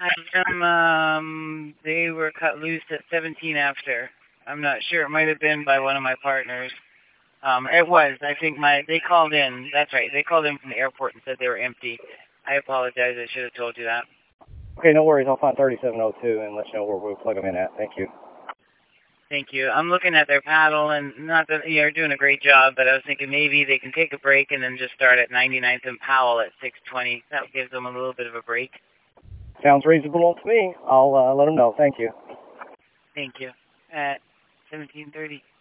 They were cut loose at 17 after. I'm not sure. It might have been by one of my partners. It was. I think they called in. That's right. They called in from the airport and said they were empty. I apologize. I should have told you that. Okay, no worries. I'll find 3702 and let you know where we'll plug them in at. Thank you. Thank you. I'm looking at their paddle, and not that you're doing a great job, but I was thinking maybe they can take a break and then just start at 99th and Powell at 6:20. That gives them a little bit of a break. Sounds reasonable to me. I'll let them know. Thank you. Thank you. At 17:30.